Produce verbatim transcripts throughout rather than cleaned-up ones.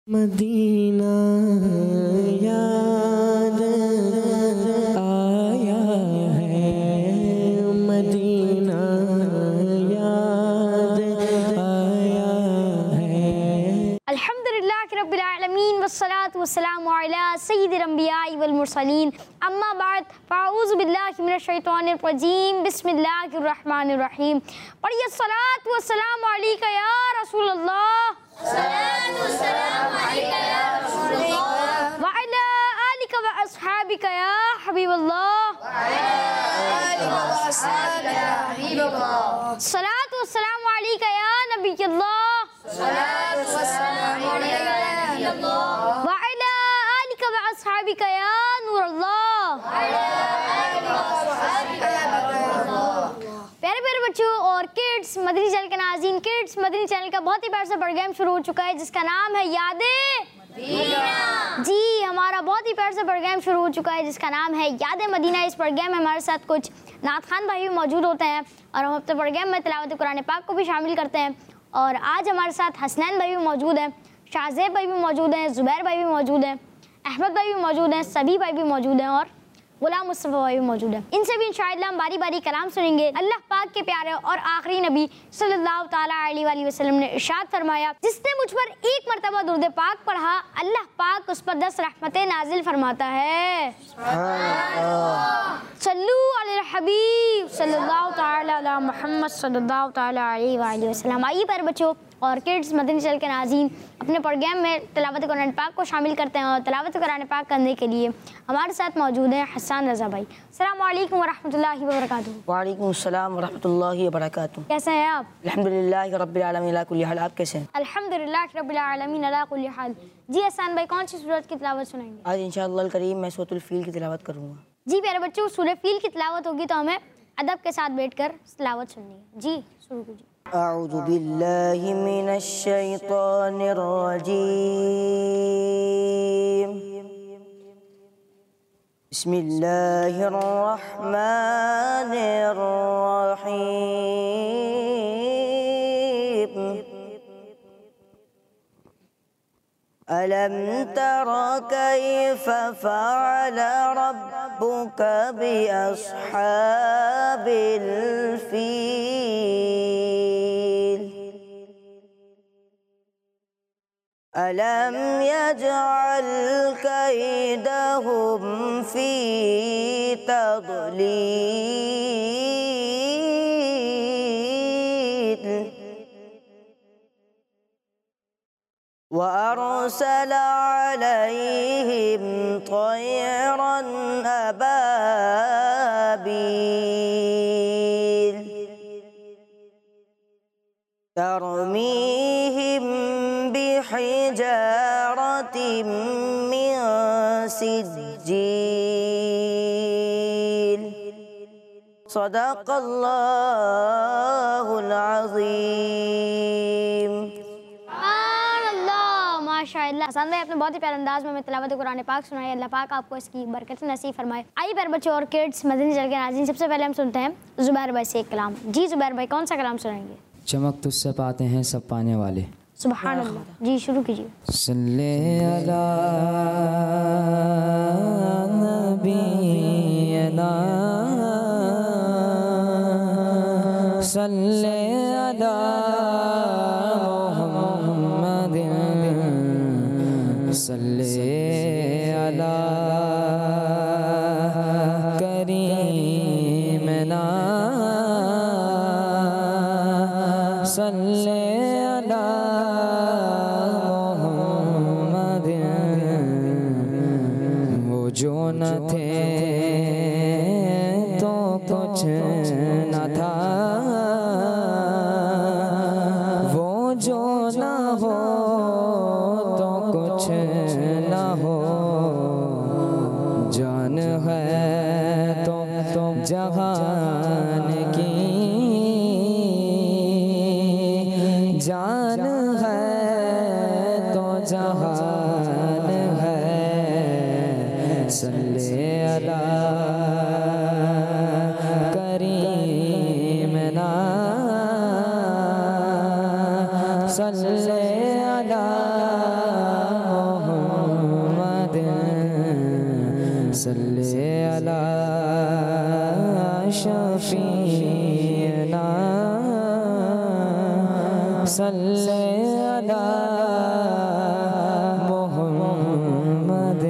Medina याद आया है, मदीना याद आया है। अल्हम्दुलिल्लाह रब्बिल आलमीन वस्सलातु वस्सलामु अला सय्यिदिल अंबियाइ वल मुरसलीन अम्मा बाद फ़अऊज़ु बिल्लाहि मिनश शैतानिर रजीम बिस्मिल्लाहिर रहमानिर रहीम। पढ़िए सलातु वस्सलामु अलैका या रसूलल्लाह, सलातु वस्सलामु अलैका या रसूलल्लाह व अला आलिका व अस्हाबिका या हबीबल्लाह, व अला आलिका व अस्हाबिका या हबीबल्लाह। सलातु वस्सलामु अलैका या नबियल्लाह, सलातु वस्सलामु अलैका या नबियल्लाह व अला आलिका व अस्हाबिका या नूरल्लाह, व अला आलिका व अस्हाबिका या नूरल्लाह। प्यारे प्यारे बच्चों और किड्स, मदनी चैनल के नाज़रीन, किड्स मदनी चैनल का बहुत ही प्यारा सा प्रोग्राम शुरू हो चुका है जिसका नाम है यादें मदीना। जी, हमारा बहुत ही प्यारा सा प्रोग्राम शुरू हो चुका है जिसका नाम है यादें मदीना। इस प्रोग्राम में हमारे साथ कुछ नात खान भाई भी मौजूद होते हैं और हम अपने प्रोग्राम में तिलावत कुरान पाक को भी शामिल करते हैं। और आज हमारे साथ हसनैन भाई भी मौजूद हैं, शाहज़ेब भाई भी मौजूद हैं, ज़ुबैर भाई भी मौजूद हैं, अहमद भाई भी मौजूद हैं, सभी भाई भी मौजूद हैं और गुलाम मुस्तफ़ा भाई भी मौजूद है। इनसे भी इंशाअल्लाह हम बारी बारी कलाम सुनेंगे। अल्लाह पाक के प्यारे और आखिरी नबी सल्लल्लाहु ताला अलैहि वसल्लम ने इरशाद फरमाया, जिसने मुझ पर एक मरतबा दुरूद पाक पढ़ा, अल्लाह पाक उस पर दस रहमतें नाजिल फरमाता है। सल्लू अला हबीब सल्लल्लाहु ताला अला मुहम्मद सल्लल्लाहु ताला अलैहि वसल्लम। आइए प्यारे बच्चों और किड्स मदनी चैनल के नाज़रीन, अपने प्रोग्राम में तिलावत कुरान पाक को शामिल करते हैं और तिलावत कुरान पाक करने के लिए हमारे साथ मौजूद हैं हसन रज़ा भाई। अस्सलामु अलैकुम व रहमतुल्लाहि व बरकातुहू। वालेकुम अस्सलाम व रहमतुल्लाहि व बरकातुहू। कैसे हैं आप? अल्हम्दुलिल्लाहि रब्बिल आलमीन अला कुल्ली हाल। आप कैसे हैं? अल्हम्दुलिल्लाह रब्बिल आलमीन अला कुल्ली हाल। जी हसन भाई, कौन सी सूरत की तिलावत सुनाएंगे? आज इंशाअल्लाह करीम मैं सूरतुल फील की तिलावत करूँगा। जी प्यारे बच्चों, सूरह फील की तिलावत होगी तो हमें अदब के साथ बैठकर तिलावत सुननी है। जी शुरू कीजिए। अऊज़ु बिल्लाहि मिनश शैतानिर रजीम। बिस्मिल्लाहिर रहमानिर रहीम। अलम तरा कैफ़ फ़अल रब्बुका बि अस्हाबिल फ़ील। अलम यजअल कैदहुम फ़ी तज़लील। वअरसल अलैहिम तयरन अबाबील तरमीहिम बिहिजारतिम मिन सिज्जील। सदक़ल्लाहुल अज़ीम। माशाअल्लाह हसन भाई, आपने बहुत ही प्यारे अंदाज में हमें तिलावत कुरान पाक सुनाई। अल्लाह पाक आपको इसकी बरकत नसीब फरमाए। आइए प्यारे बच्चों और किड्स मदनी चैनल के नाज़रीन, सबसे पहले हम सुनते हैं ज़ुबैर भाई से एक कलाम। जी ज़ुबैर भाई, कौन सा कलाम सुनाएंगे? चमक तुझसे पाते हैं सब पाने वाले। सुभान अल्लाह। जी शुरू कीजिए। सल्ले अला नबीना सल्ले अला मुहम्मदिन सल्ले अला करीमना सल्ले अला मुहम्मदिन। वो जो न थे तो कुछ न था, वो जो न हो तो कुछ न हो। जान है तो तुम जहान की, जान है तो जहान है। सल्ले अला करीमना सल्ले अला सल्ले अला शफीना सल्ले अला मोहम्मद।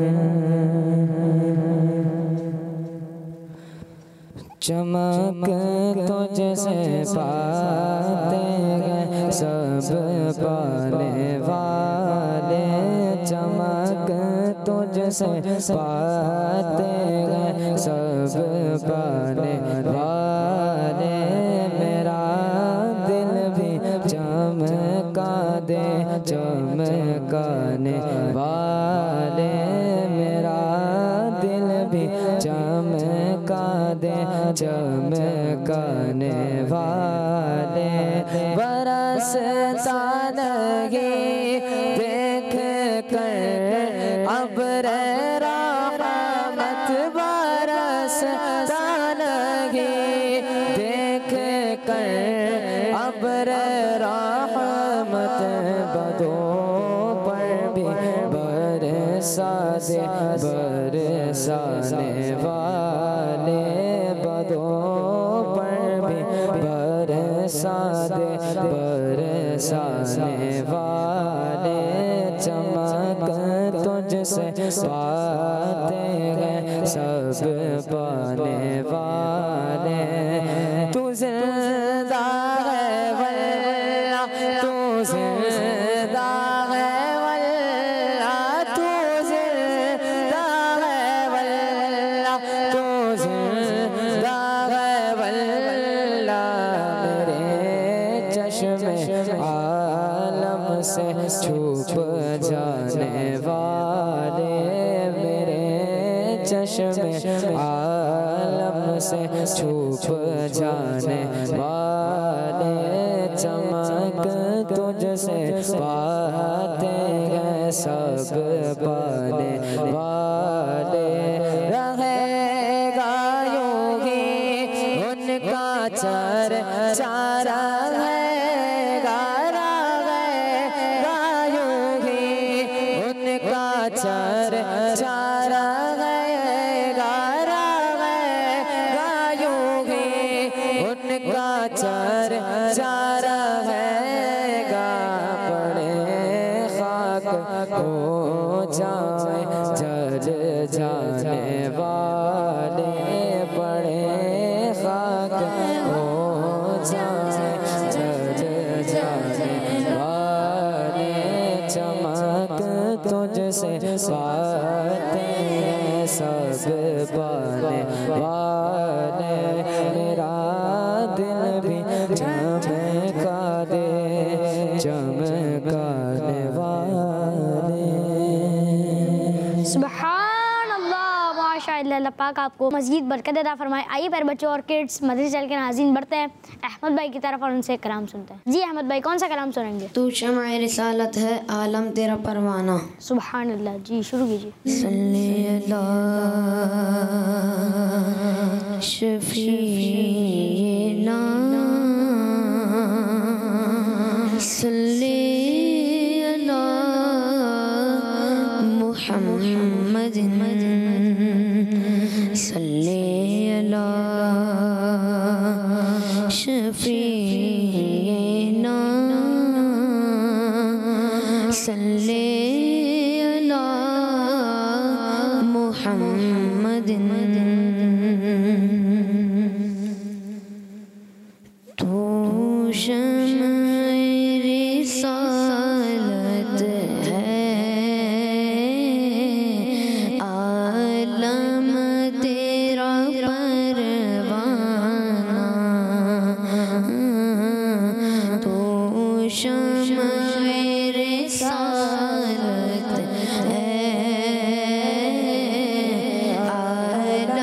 चमक तुझसे पाते हैं सब पाने वाले, चमक तुझसे पाते हैं सब पाने वाले। मेरा दिल भी चमका दे चमकाने वाले, मेरा दिल भी चमका दे चमकाने वाले। बरसता नहीं देख कर अब्र रहमत, बरसता नहीं देख कर अब्र रहमत। बदों पर भी बरसा दे बरसाने वाले, बदों पर भी बरसा दे बरसाने वाले। चमक तुझसे पाते हैं सब पाने वाले। तू जिंदा है वल्लाह, तू जिंदा है वल्लाह, तू जिंदा है वल्लाह, तू जिंदा है वल्लाह। मेरे चश्मे आलम से छुप जाने वाले, मेरे चश्मे आलम से छुप जाने वाले। चमक तुझसे पाते हैं सब पाने वाले। रहेगा यूं ही उनका चर चारा है, गारा रहेगा यूं ही उनका चर चारा है, गारा रहेगा यूं ही उनका चर चारा हैगा। पड़े खाक हो जाए जल जाने वाले, पड़े खाक हो जाए जल जाने वाले। चमक तुझसे पाते हैं सब पाने वाले। मेरा दिल भी चमका दे चमकाने वाले। सुभान अल्लाह, माशाअल्लाह। अल्लाह पाक आपको मज़ीद बरकत अता फरमाए। आइए पर बच्चों और किड्स मदरसे चल के नाज़रीन बढ़ते हैं अहमद भाई की तरफ और उनसे कलाम सुनते हैं। जी अहमद भाई, कौन सा कलाम सुनेंगे? तू शम्अ रिसालत है आलम तेरा परवाना। सुभान अल्लाह, जी शुरू कीजिए। सल्ले अला शफीना सल्ले अला मुहम्मद सल्ले अला शफीना सल्ले अला मुहम्मद। तू शम्अ रिसालत है आलम तेरा परवाना। तू शम्अ रिसालत है आलम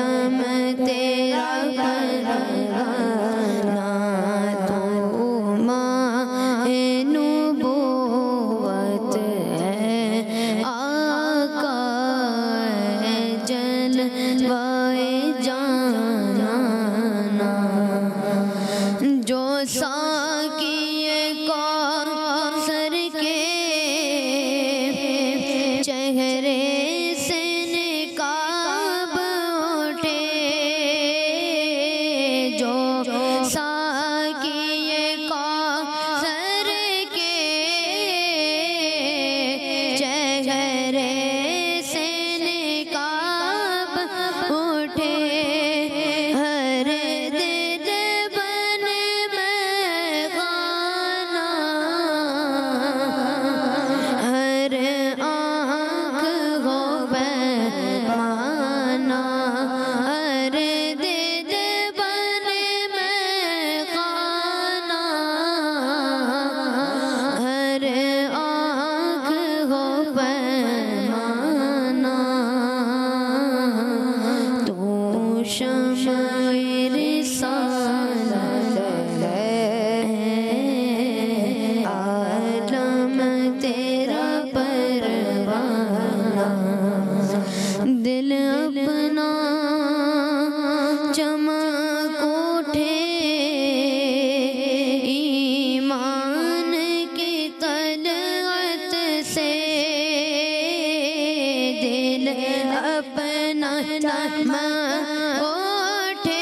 नम उठे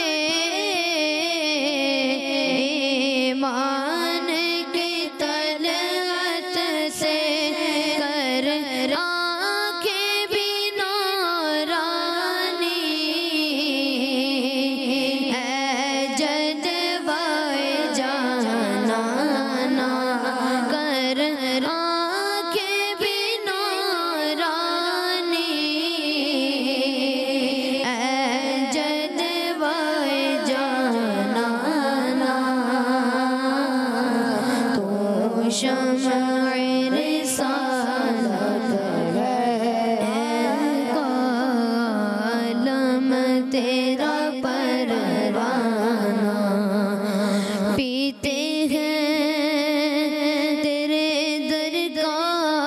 मान की तलवत से कर आंखें भी नौरानी है जदवाए जाना ना कर आंखें भी नौरानी है जदवाए जाना ना तो शम्अ रिसालत कालम तेरा परवाना पीते हैं तेरे दर का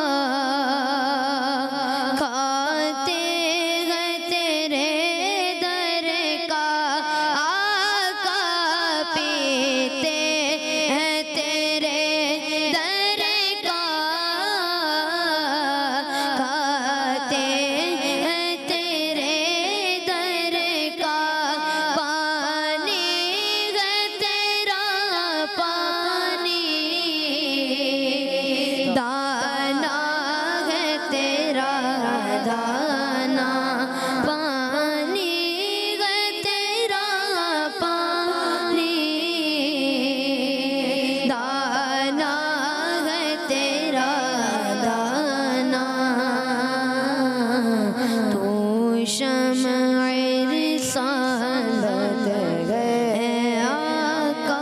खाते हैं तेरे दर का आका पीते हैं तेरे दर का खाते हैं तेरे दर का पानी है तेरा पानी दाना है तेरा दाना पानी है तेरा पानी दाना है तेरा दाना तो शम्अ रिसालत है आका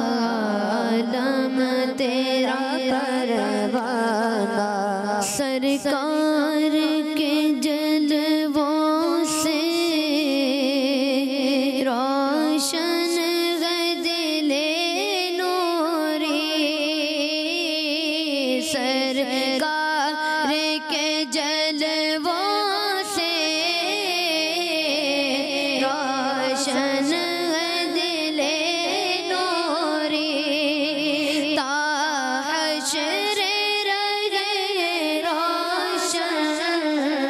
आलम तेरा परवाना सरकार के जलवों से रोशन है दिले नूरी सरकार के जलवों से रोशन है दिले नूरी ता हश्र रहे रोशन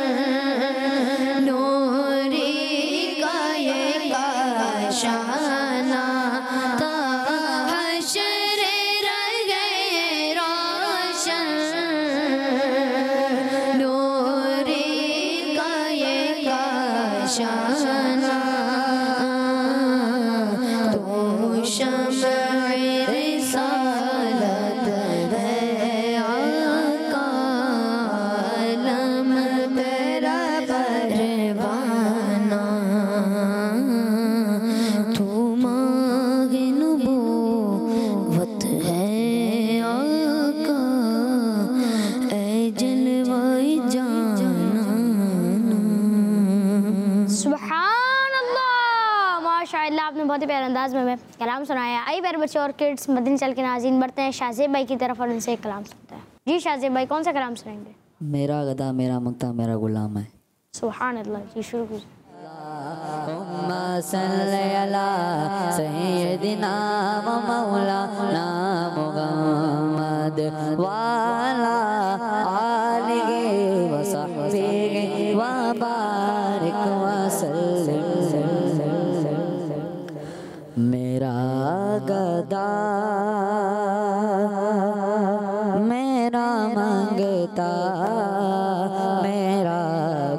नूरी का ये काशाना ता हश्र रहे रोशन नूरी का ये काशाना तो शम्अ रिसालत है आका आलम तेरा परवाना तू माँगे नबूवत है आका ऐ जलवाए जाना सुभान अल्लाह, माशाअल्लाह, आपने बहुत ही प्यारे अंदाज में हमें कलाम सुनाया। आई प्यारे बच्चे और किड्स, मदीना चल के नाज़रीन बढ़ते हैं शाहज़ेब भाई की तरफ और उनसे एक कलाम सुनते हैं। जी शाहज़ेब भाई, कौन सा कलाम सुनाएंगे? मेरा गदा मेरा मुक्ता मेरा गुलाम है। सुभान अल्लाह, जी शुरू कीजिए। अल्लाहुम्मा सल्ली अला सय्यदिना व मौलाना मुहम्मद व अला आलिहि व सहबिहि व बारिक व सल्लिम। मेरा गदा मेरा मंगता मेरा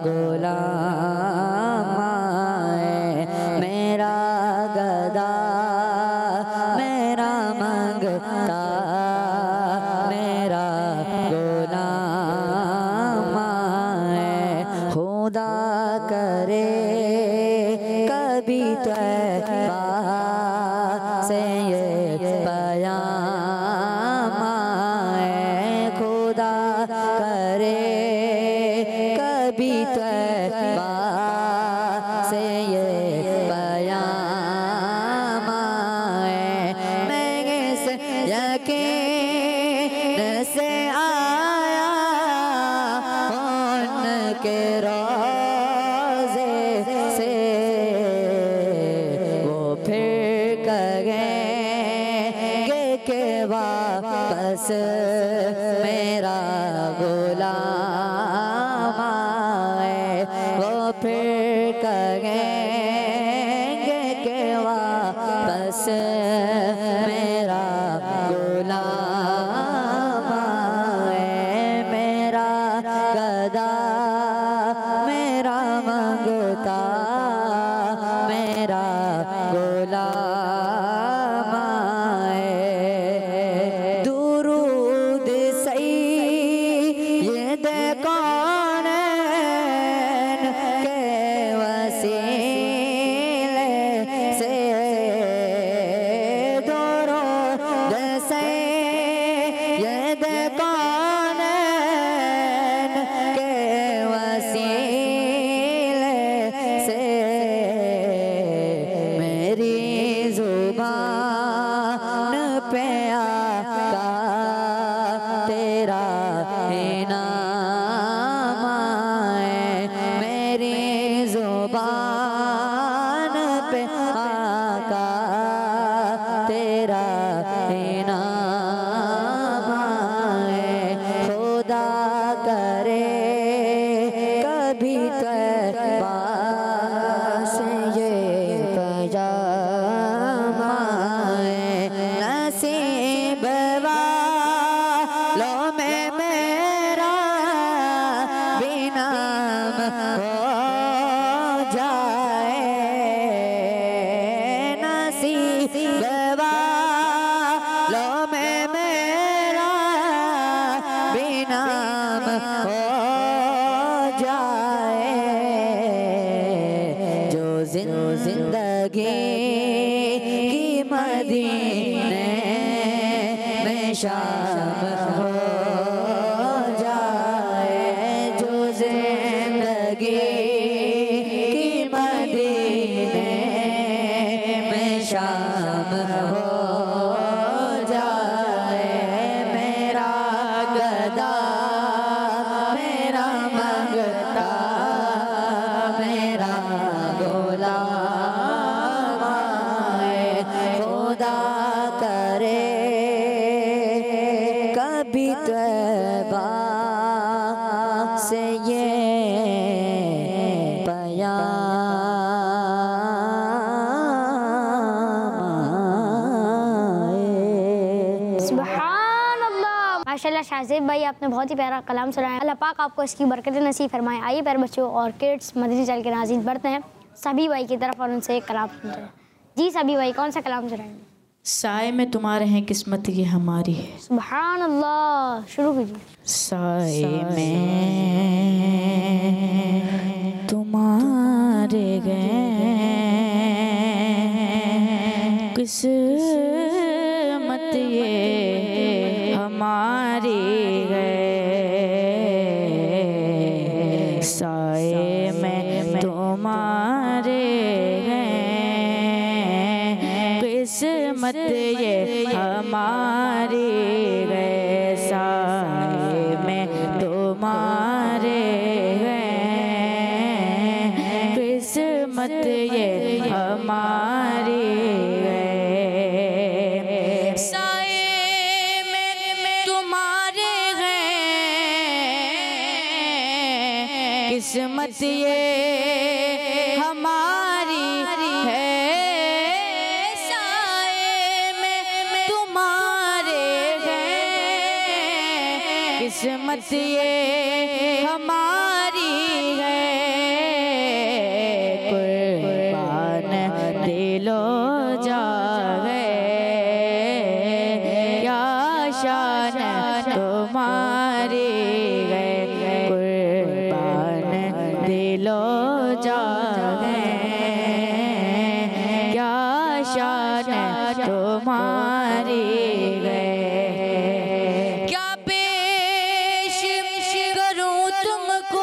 गुलाम है। मेरा गदा मेरा मंगता मेरा गुलाम है। खुदा करे कभी तैबा से ये पयाम आए। खुदा करे कभी तैबा से ये पयाम आए। महंगे से यकीन से आया उनके रोज़े से वो फिर कहेंगे के वापस मेरा गुलाम आए। वो फिर गदा मेरा मंगता मेरा गुलाम आए। दुरूद सैयद कौनैन के वसीले से दुरूद सैयद कौनैन के वसीले से मेरी जुबान पे आका तेरा इनाम आए। मेरी जुबान पे आका तेरा इनाम आए। खुदा करे कभी तौबा से ये पैगाम आए। नसीब वालों में मेरा भी नाम हो जाए। नसीब वालों में मेरा भी नाम हो जाए। जो जिंदगी की मदीने में शाम हो जाए। जो जिंदगी की मदीने में शाम हो जाए। मेरा गदा मेरा मंगता मेरा गुलाम आए। खुदा करे कभी तौबा से ये सुभान अल्लाह। माशाल्लाह शाहज़ेब भाई आपने बहुत ही प्यारा कलाम सुनाया। अल्लाह पाक आपको इसकी बरकत नसीब फरमाए। आइए प्यारे बच्चों और किड्स मदनी चैनल के नाज़रीन बढ़ते हैं सभी भाई की तरफ और उनसे एक कलाम सुनते हैं। जी सभी भाई कौन सा कलाम सुनाएंगे? साए में तुम्हारे हैं किस्मत ये हमारी है। सुभान अल्लाह, शुरू कीजिए। साए में तुम्हारे गए किस्मत ये हमारी है। साए में तुम्हारे हैं किस्मत ये हमारी है। साए में तुम्हारे हैं किस्मत ये हमारी है। साए में तुम्हारे हैं किस्मत ये हमारी है। साए में तुम्हारे हैं किस्मत ये हमारी है। कुर्बान दिलो जावे क्या शान तुम्हारी है। कुर्बान दिलो जावे क्या शान तुम्हारी है। क्या पेश करूं तुमको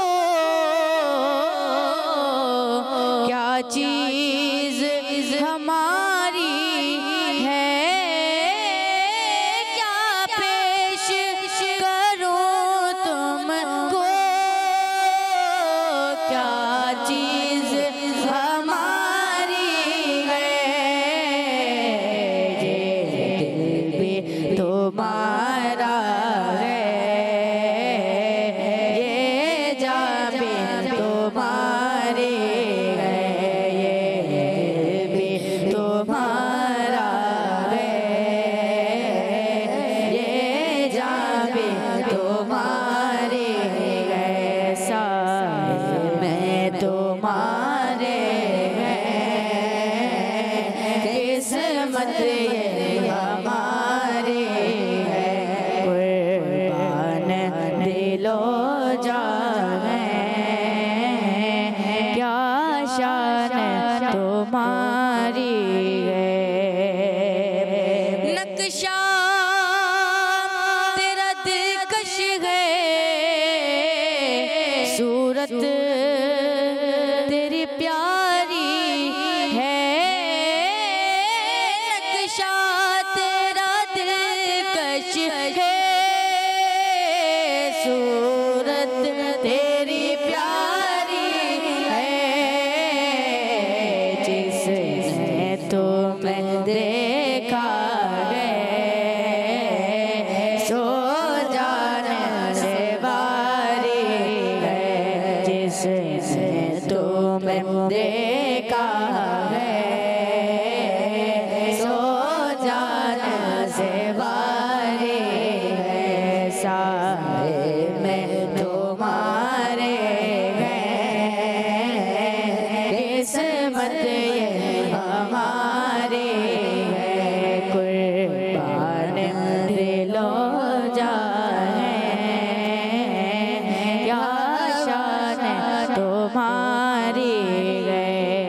सूरत तेरी प्यारी है, नक्शा तेरा दिलकश है, सूरत तेरी प्यारी है, जिसने तुम्हें देखा है सो जाने से बारी है, जिसने तुम्हें देखा है सो जाने से बारी है, सारे में तुम्हारे हैं, किस्मत ये हमारी है, कुर्बान दिलो जाए क्या शान तुम्हारी है।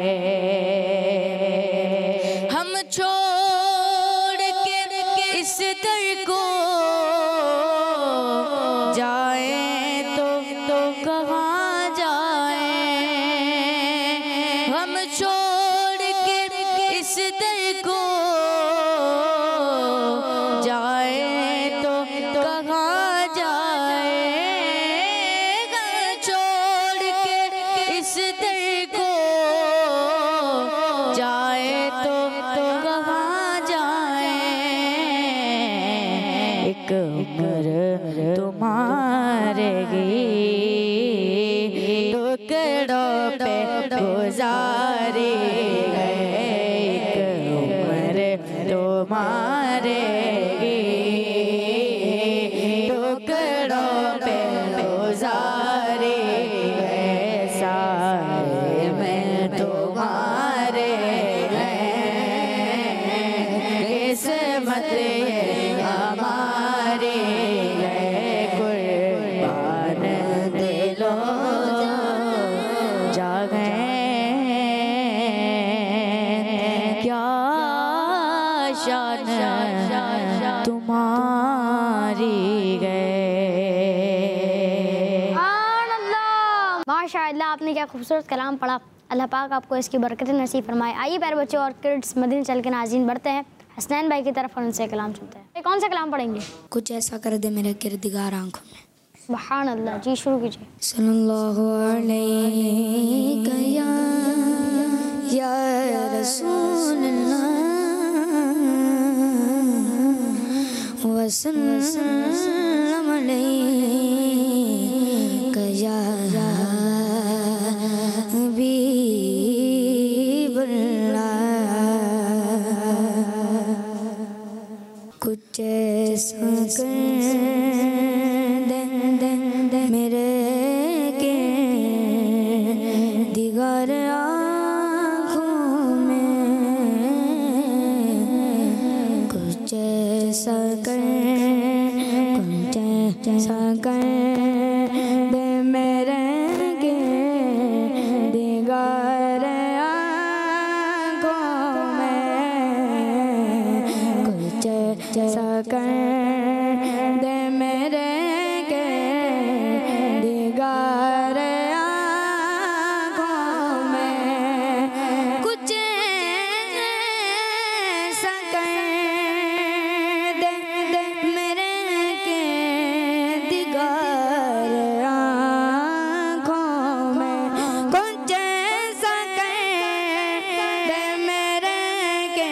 हम छोड़ के इस दर को जाए तो तो कहाँ जाए, हम छोड़ के इस दर को जाए तो कहाँ जाए, छोड़ के इस दर को जाए तो तो कहाँ जाए, एक उम्र तुम्हारे टुकड़ों पे गुजारी है, एक उम्र तुम्हारे टुकड़ों पे गुजारी है, सारे में तुम्हारे हैं, किस्मत ये हमारी है, कुर्बान दिलो जागे क्या शान तुम्हारी है। माशाअल्लाह, आपने क्या खूबसूरत कलाम पढ़ा। अल्लाह पाक आपको इसकी बरकत नसीब फरमाए। आइए प्यारे बच्चों और किड्स, मदीने चल के नाज़रीन बढ़ते हैं हसनैन भाई की तरफ और उनसे कलाम सुनते हैं। कौन सा कलाम पढ़ेंगे? कुछ ऐसा कर दे मेरे किरदगार आंखों में। सुभान अल्लाह, जी शुरू कीजिए। सल्लल्लाहु अलैहि या या रसूलल्लाह वसल्लम अलैहि या हबीबल्लाह। कुछ ऐसा कर दे दे दे मेरे के दिगार आँखों में, कुछ ऐसा कर कुछ ऐसा कर दे मेरे के दिगार आँखों में, कुछ ऐसा कर दे मेरे के दिगार आँखों में, कुछ ऐसा कर दे दे मेरे के दिगार आँखों में, कुछ ऐसा कर दे मेरे के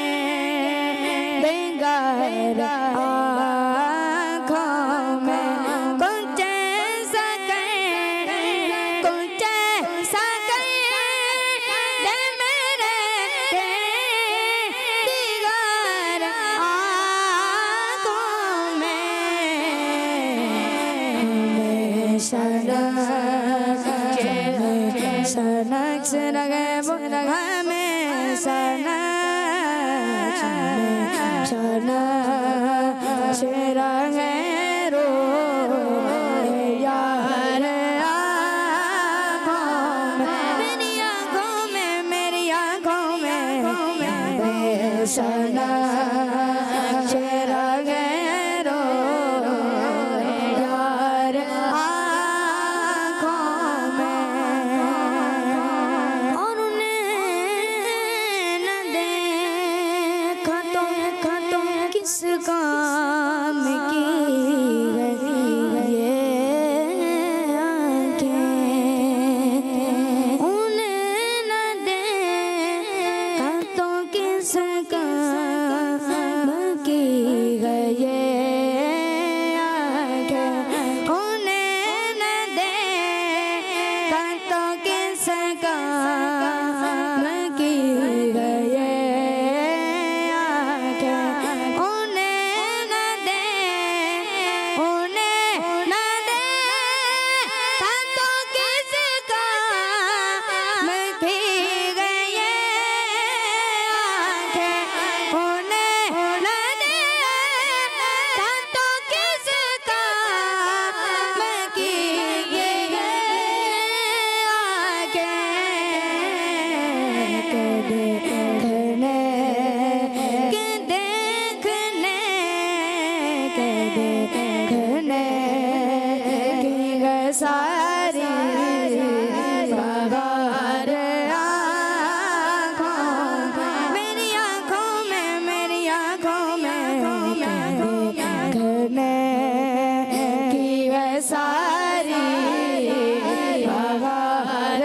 दिगार आँखों में, कुछ ऐसा कर कुछ ऐसा कर दे मेरे के दिगार आँखों में, हमें सनक से लगे हमें सनक सनक से लगे रो यार आँखों में, मेरी आँखों में मेरी आँखों में सनक से लगे रो यार आँखों में, देखने के देखने के देखने की है सारी बहार आँखों मेरी आँखों में मेरी आँखों में देखने की है सारी बहार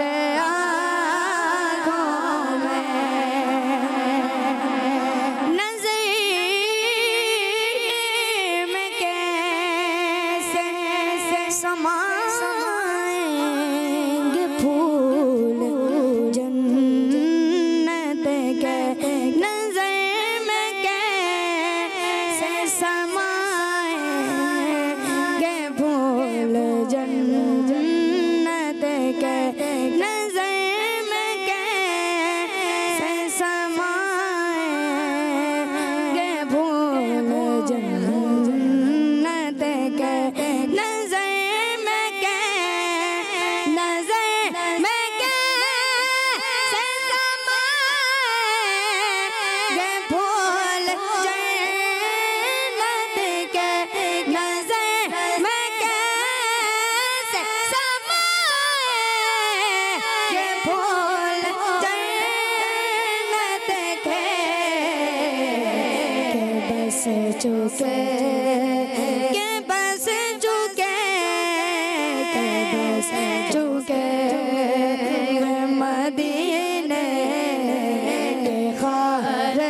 आँखों में नज़र में कैसे समाएंगे फूल जन्नत के नज़र में कैसे समाएंगे फूल जन्नत के नज़र में कैसे समाएंगे फूल जन्नत के नज़र में कै नज़र में कैसे समाएंगे फूल जन्नत के नज़र में कैसे समाएंगे फूल जन्नत के बस चुके के बस चुके के बस चुके मदीने के ख्वार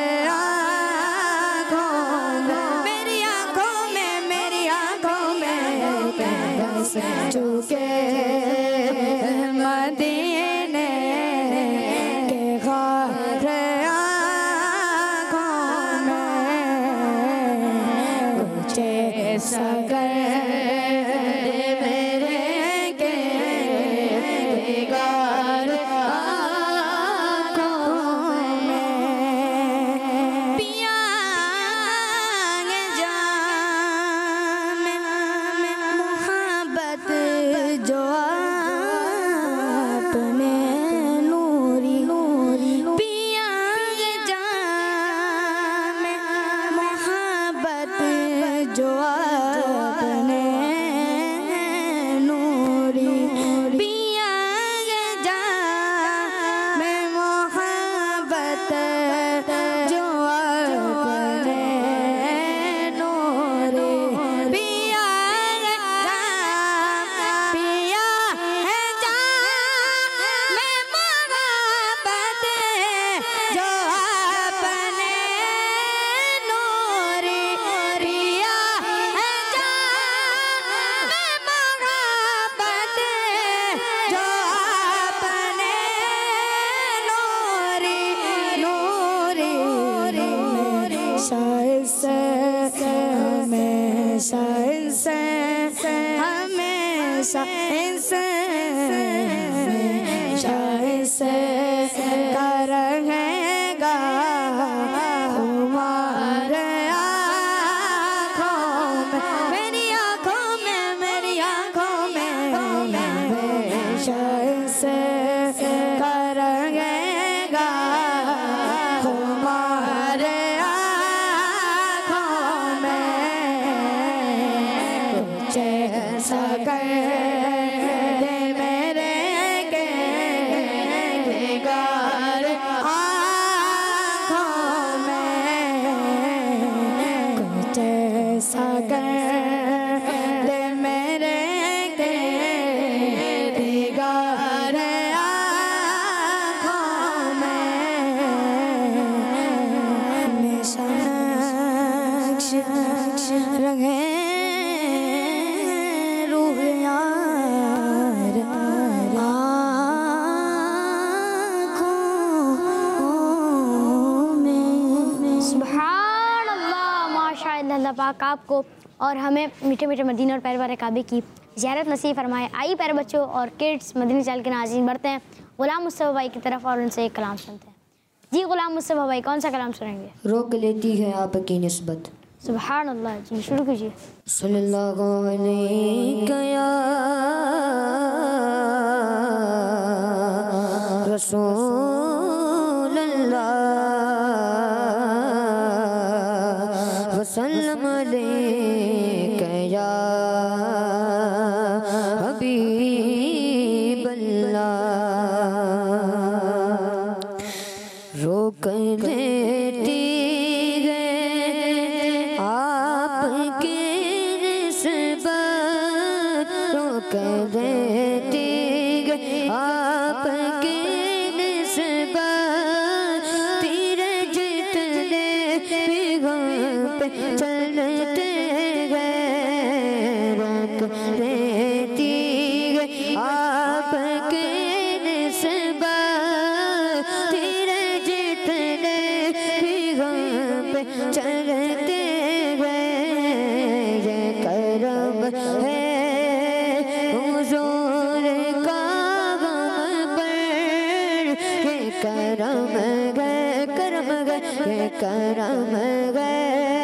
आँखों मेरी आँखों में मेरी आँखों में के बस चुके मदीने के ख्वार आँखों में कुछ ऐसा कर दे मेरे के बेगार आँखों में पिया जाम मोहब्बत जो आपने नूरी नूरी पिया जाम मोहब्बत जो आपने नूरी पिया जाम मोहब्बत जो आपने नूरी पिया पिया है जाम मोहब्बत जो आपने नूरी पिया है जाम मोहब्बत जो आपने नूरी नूरी हमेशा हमेशा हमेशा हमेशा का रहेगा हमारे आँखों में मेरी आँखों में मेरी आँखों में हमेशा का रहेगा हमारे आँखों में कुछ ऐसा कर दे मेरे के बेगार आँखों में कुछ ऐसा कर दे मेरे के बेगार आँखों में हमेशा नक्श रंगे रूह यार आँखों में सुभान अल्लाह माशाअल्लाह। अल्लाह पाक आपको और हमें मीठे मीठे मदीना और पैरवार काबे की ज़ियारत नसीब फरमाए। आई प्यारे बच्चों और किड्स मदनी चैनल के नाज़रीन बढ़ते हैं गुलाम मुस्तफ़ा भाई की तरफ और उनसे एक कलाम सुनते हैं। जी गुलाम मुस्तफ़ा भाई कौन सा कलाम सुनेंगे? रोक लेती है आपकी निस्बत। सुभान अल्लाह, जी शुरू कीजिए। सल्लल्लाहु अलैहि या रसूल सल्लम अलैका या हबीब अल्लाह। रोक लेती गए आपके निस्बत, रोक लेती गए आपके निस्बत, तेरे जितने पैगाम पे चलते गए। रोक लेती गए आपके निस्बत, तेरे जितने पैगाम पे चलते गए। ये करम है हुजूर का गम पर, ये करम गए करम गए ये करम गए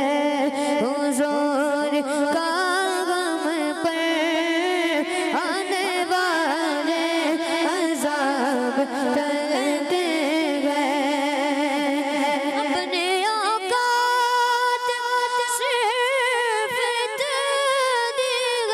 हुजूर का गम पर। आने वाले अज़ाब टलते गए। अपने औकात सिर्फ इतनी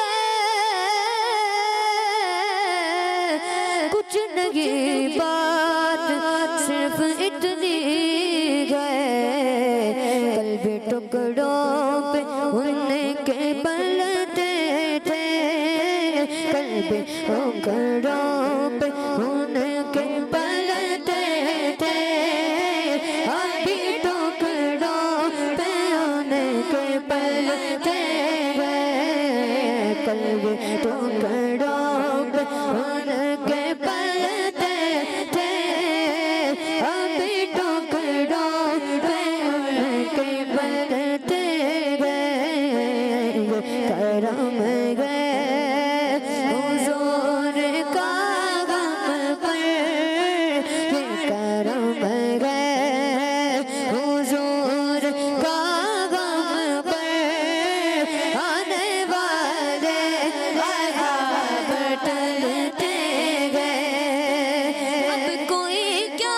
गए, कुछ नहीं बात सिर्फ इतनी गए। कल्बे टुकड़ों पे उनके पलते थे, कल्बे टुकड़ों पे उनके पलते थे। अभी टुकड़ों पे उनके पलते गए, कल्बे टुकड़ों पे उनके पलते थे। अभी टुकड़ों पे उनके पलते गए। करम गए हुजूर का गम पर, ये करम गए हुजूर का गम पर। आने वाले अज़ाब टलते गए। अब कोई क्या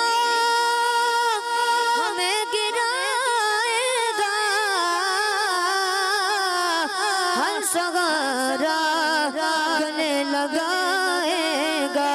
हमें गिराएगा, हर सगारा गले लगाएगा।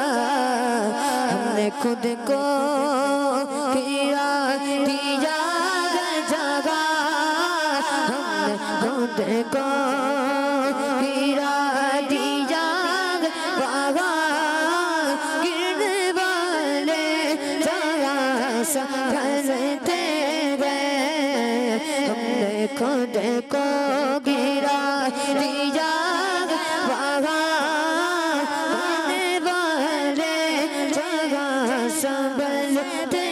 हमने खुद को किया दिया जगह, हमने खुद को किया दिया जगह। गिरने वाले जरा संभलते गए, हमने खुद को गिरा दिया वहाँ। आने वाले जगह संभलते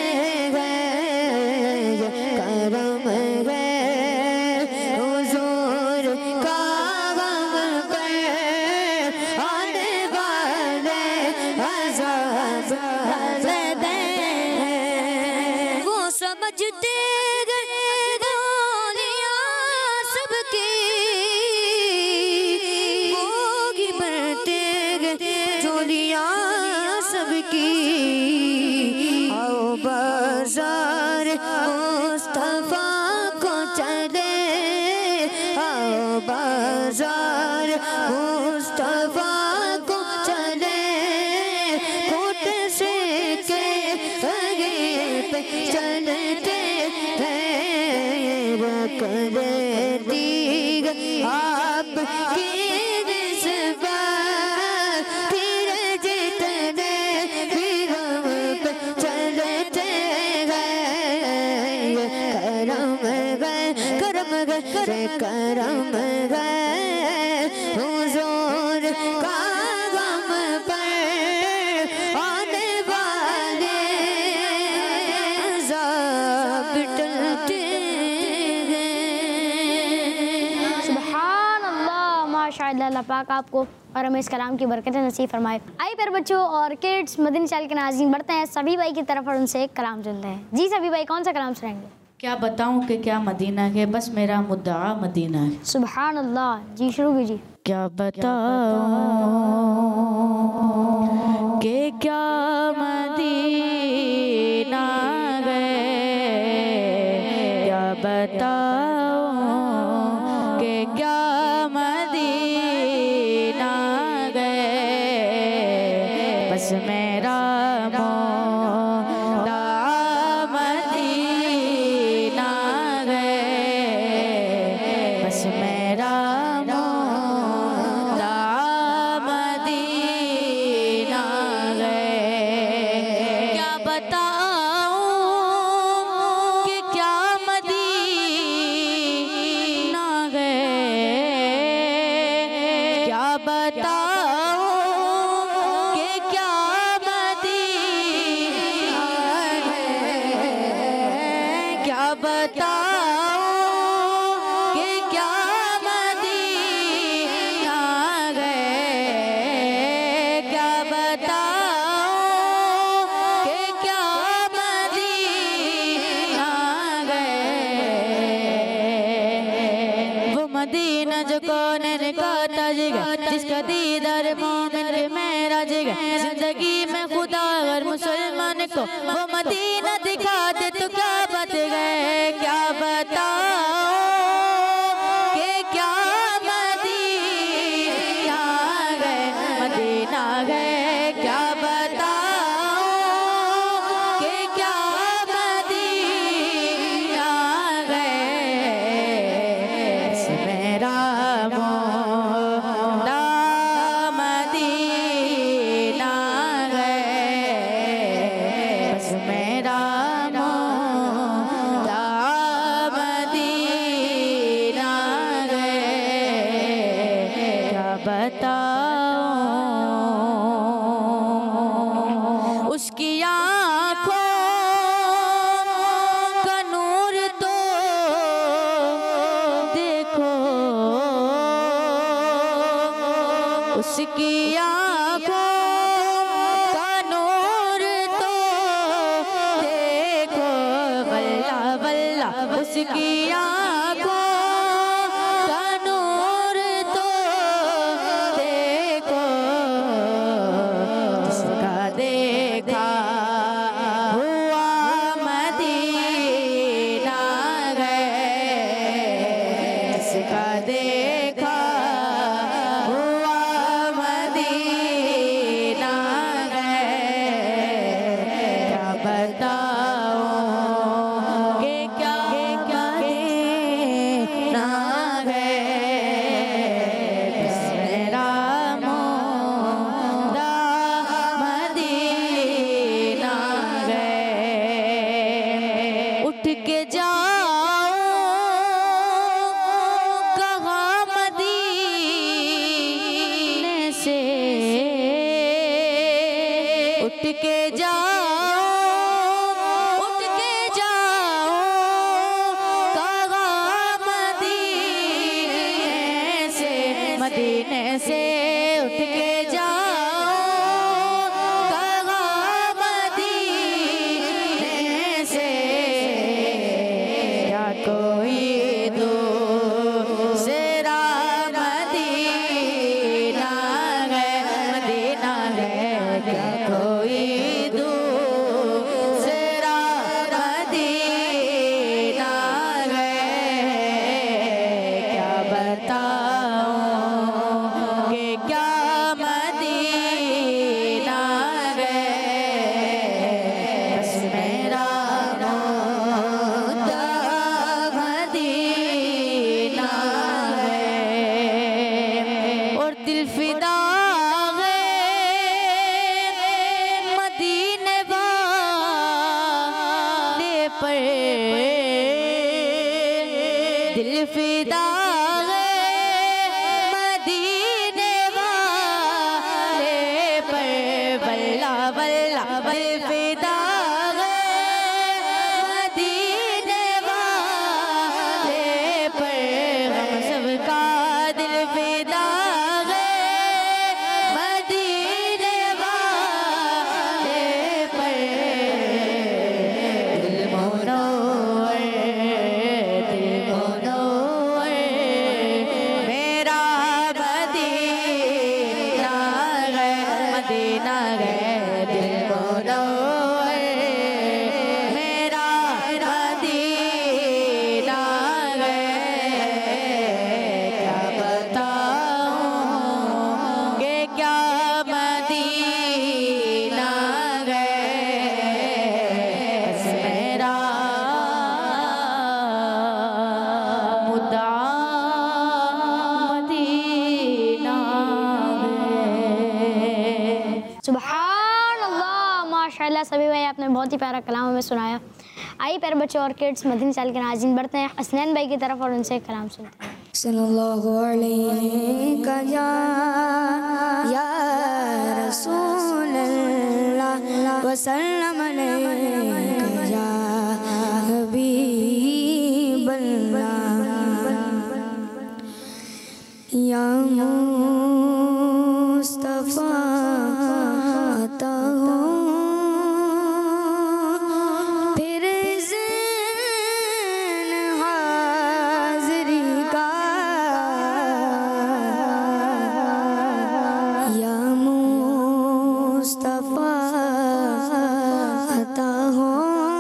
गए। करम गए हुजूर का गम पर, आने वाले अज़ाब टलते गए। वो समझते गए गोलियां सबकी, वो ही भरते गए झोलियां सबकी। आओ बाजार मुस्तफा को चले, आओ बाजार मुस्तफा को चले। कोट से के आगे पे चलते हैं, वो करे दीग आपकी निस्बत, तेरे जितने भी गम पे चलते गए। करम गए करम गए करम गए हुजूर का गम पर। आने वाले अज़ाब टलते गए। सुभान अल्लाह, माशाअल्लाह। अल्लाह पाक आपको और हमें इस कलाम की बरकतें नसीब फरमाए। आइए प्यारे बच्चों और किड्स, मदनी चैनल के नाज़रीन, बढ़ते हैं सभी भाई की तरफ और उनसे एक कलाम सुनते हैं। जी सभी भाई, कौन सा कलाम सुनाएंगे? क्या बताऊं कि क्या मदीना है, बस मेरा मुद्दा मदीना है। सुभान अल्लाह। जी शुरू कीजिए। क्या बताऊं कि क्या मदीना गए, क्या बताऊं बस मेरा मौला मदीना गए, बस मेरा मौला मदीना गए। क्या बताऊं कि क्या मदीना गए, क्या बताऊं कि क्या मदीना गए, क्या बताऊं कि क्या मदीना गए, क्या बताऊं कि क्या मदीना गए। वो मदीना जो कौन का ताज गए, जिसका दीदार मोमिन के मेराज गए। जिंदगी में खुदा और मुसलमान को वो मदीना दिखा दे तो क्या बात गए। क्या बताओ कि क्या मदीना गए, मदीना गए। क्या बताओ कि क्या मदीना गए, बस मेरा मौला मदीना गए, बस मेरा मौला मदीना गए। क्या बताऊं उसकी आँखों का नूर तो देखो, उसकी आँखों का नूर तो देखो। वल्ला वल्ला उसकी आँखों का नूर तो देखो। जिसका देखा हुआ मदीना गए, जिसका देखा हुआ मदीना गए। क्या बताऊं कि क्या क्या ना गए, बस मेरा मौला मदीना गए। उठ के जाओ कहाँ मदीने से, उठ के जाओ, उठ के जाओ कहाँ मदीने से, मदीने से उठ के जाओ कहाँ मदीने से। क्या कोई दूसरा मदीना गए, मदीना गए। क्या कोई दूसरा मदीना गए। क्या बताऊं कि क्या मदीना गए, बस मेरा मौला मदीना गए। और दिल फिदा मदीने वाले पर, दिल फिदा मदीने वाले पर। वल्ला वल्ला दिल फिदा मदीने वाले पर। हम सबका दिल फिदा मदीने वाले पर। दिल मुनव्वर, दिल मुनव्वर सुभान अल्लाह, माशाल्लाह। सभी भाई आपने बहुत ही प्यारा कलाम हमें सुनाया। आइए प्यारे बच्चे और किड्स, मदनी साल के नाज़रीन बढ़ते हैं हसनैन भाई की तरफ और उनसे कलाम सुनते हैं। सल्लल्लाहु अलैहि या रसूल अल्लाह वसल्लम अलैका या हबीब अल्लाह या मुस्तफा अता हो फिर ज़िन हाज़री का या मुस्तफा अता हो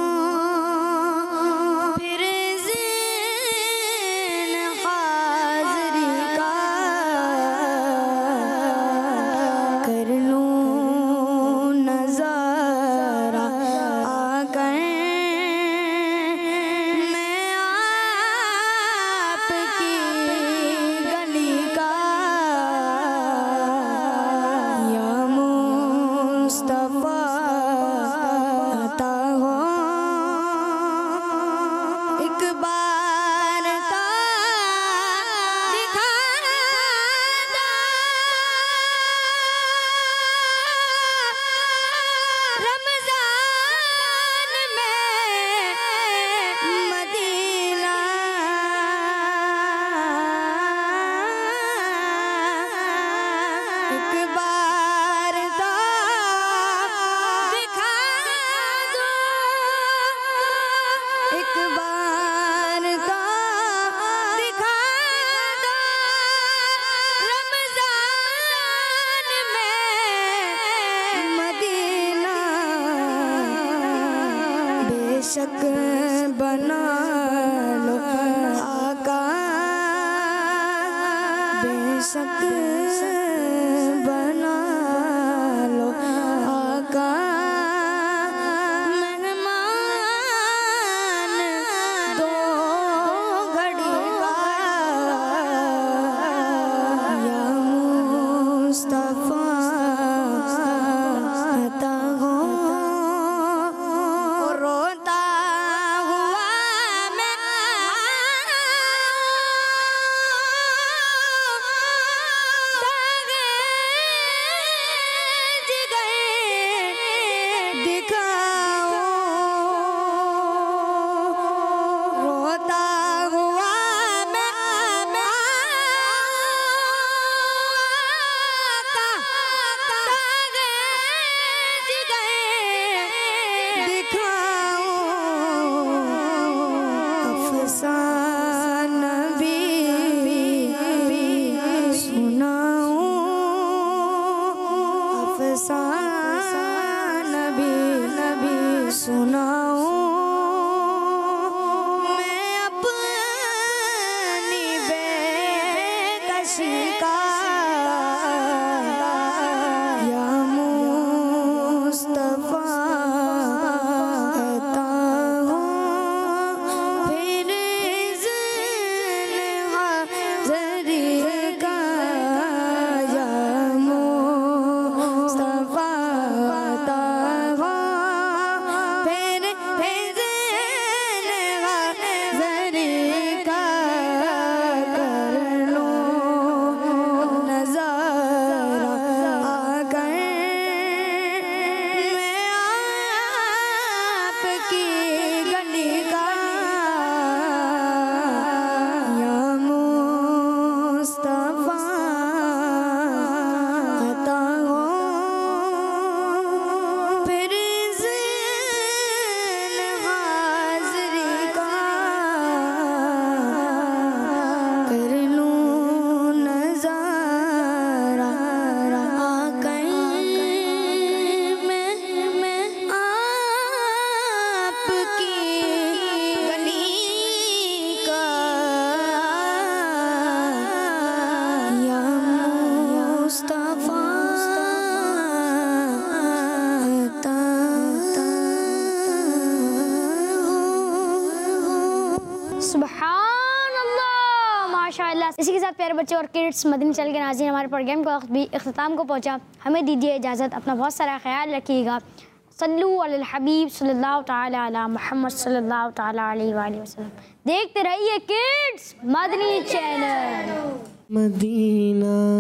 फिर ज़िन हाज़री का कर लूं नज़ारा आकर मैं आपकी गली का या मुस्तफा अता हो एक बार का दिखा दो रमजान में मदीना एक बार का दिखा दो एक बार का दिखा दो रमजान में मदीना बेशक बना लो आका बेशक बना लो आका मेहमान दो घड़ी का या मुस्तफा अता हो रोता हुआ मैं दागे जिगर दिखाओ रोता हुआ मैं दागे जिगर दिखाओ अफसाना भी सुनाओ अफसाना भी नबी सुनाओ मैं अपनी बेकसी का या मुस्तफा अता हो फिर ज़िन हाज़री का या मुस्तफा अता हो फिर इसी के साथ प्यारे बच्चे और किड्स, मदनी चैनल के नाज़रीन, हमारे प्रोग्राम का वक्त भी इख्तिताम को पहुँचा। हमें दीजिए इजाज़त, अपना बहुत सारा ख्याल रखिएगा। सल्लू अलल हबीब सल्लल्लाहु ताला अला मुहम्मद सल्लल्लाहु ताला अलैहि वसल्लम। देखते रहिए किड्स मदनी चैनल। मदीना